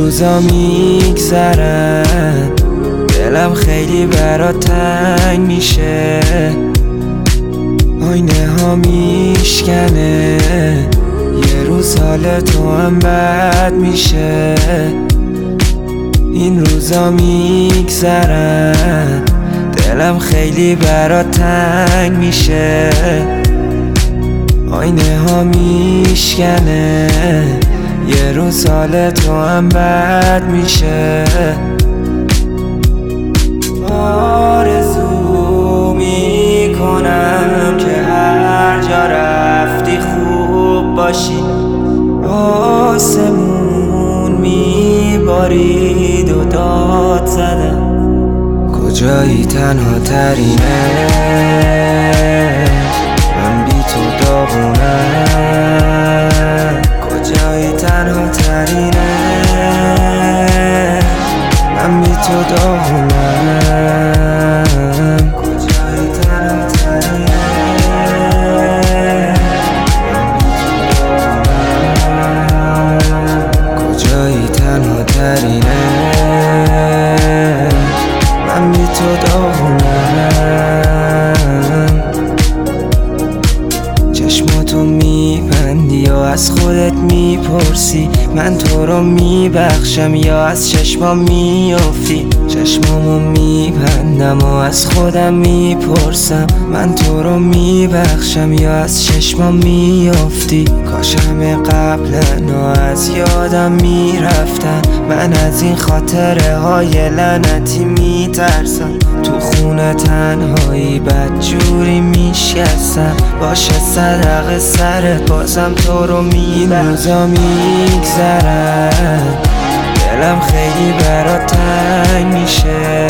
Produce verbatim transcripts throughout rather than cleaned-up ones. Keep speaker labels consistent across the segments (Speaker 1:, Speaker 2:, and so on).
Speaker 1: روزا میگذرن، دلم خیلی برات تنگ میشه، آینه ها میشکنه، یه روز حال تو هم بد میشه. این روزا میگذرن، دلم خیلی برات تنگ میشه، آینه ها میشکنه، یه روز حال تو هم بد میشه. آرزو میکنم که هر جا رفتی خوب باشی، آسمون میبارید و داد زدم، کجایی تنها ترینه، من بی تو داغونم، کجایی تنها ترینه، من بی تو داغونم، کجایی تنها ترینه، کجایی تنها ترینه، من بی تو داغونم. چشماتو میبندی یا از خودت میپرسی من تو رو میبخشم، یا از چشمام میافتی، چشمامو میبندم و از خودم میپرسم من تو رو میبخشم یا از چشمام میافتی. کاش همه قبلن و از یادم میرفتن، من از این خاطره های لعنتی میترسم، تو خونه تنهایی بدجوری میشکستم، باشه صدق سرت بازم تو رو میبرم. روزا میگذرن، دلم خیلی برات تنگ میشه،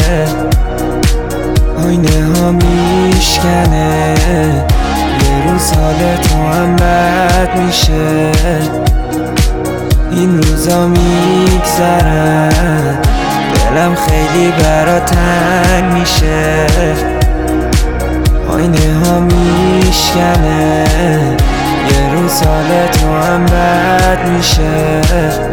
Speaker 1: آینه ها میشکنه، یه روز حال تو هم بد میشه. این روزا میگذرن، دلم خیلی برات تنگ میشه، آینه ها میشکنه، یه روز حال تو هم بد میشه.